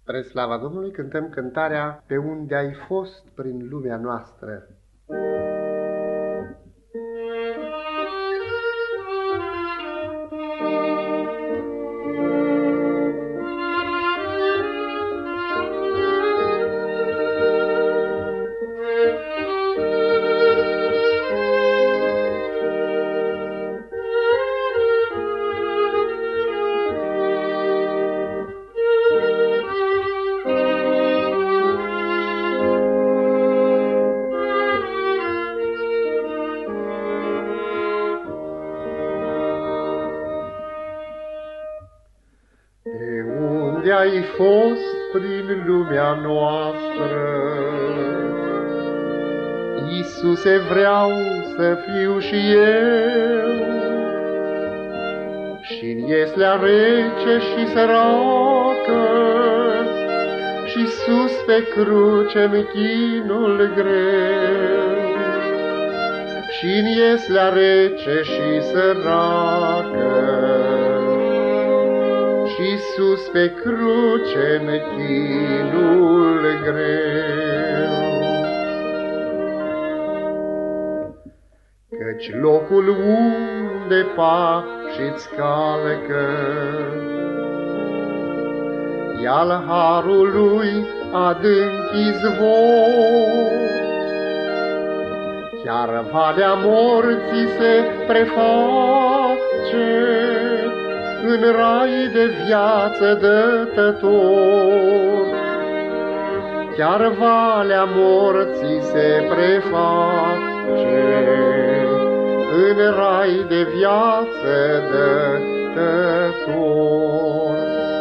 Spre slava Domnului cântăm cântarea Pe unde ai fost prin lumea noastră. Unde ai fost prin lumea noastră, Iisuse, vreau să fiu și eu, și-n ieslea rece și săracă, și sus pe cruce-n chinul greu, și-n ieslea rece și săracă, și sus pe cruce-n chinul greu. Căci locul unde pașii-ți calcă e al harului adânc izvor, chiar valea morții se preface în rai de viață dătător. Chiar valea morții se preface în rai de viață dătător.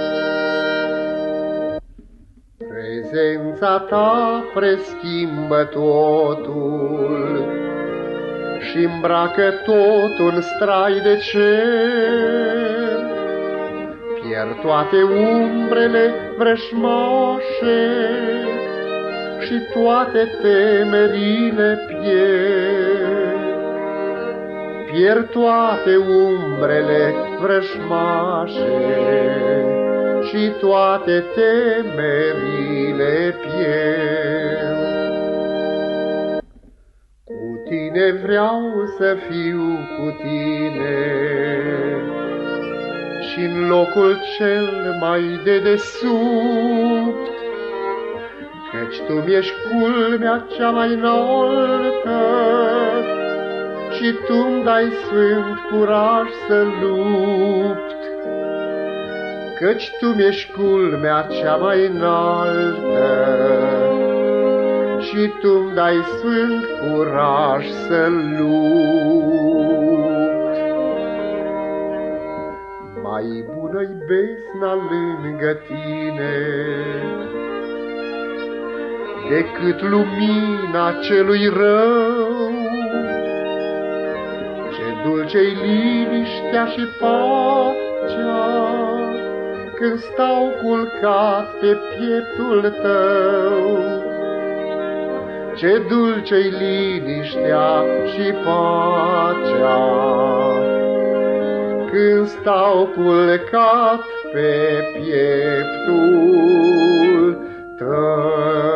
Prezența ta preschimbă totul și îmbracă totul în strai de cer. Pierd toate umbrele vrășmașe și toate temerile pierd. Pierd toate umbrele vrășmașe și toate temerile pierd. Cu tine vreau să fiu cu tine, și-n locul cel mai de desubt, căci tu mi-ești culmea cea mai înaltă și tu-mi dai sfânt curaj să lupt. Căci tu mi-ești culmea cea mai înaltă și tu-mi dai sfânt curaj să lupt. Mai bună-i besna lângă tine decât lumina celui rău. Ce dulce-i liniștea și pacea când stau culcat pe pieptul tău. Ce dulce-i liniștea și pacea când stau culcat pe pieptul tău.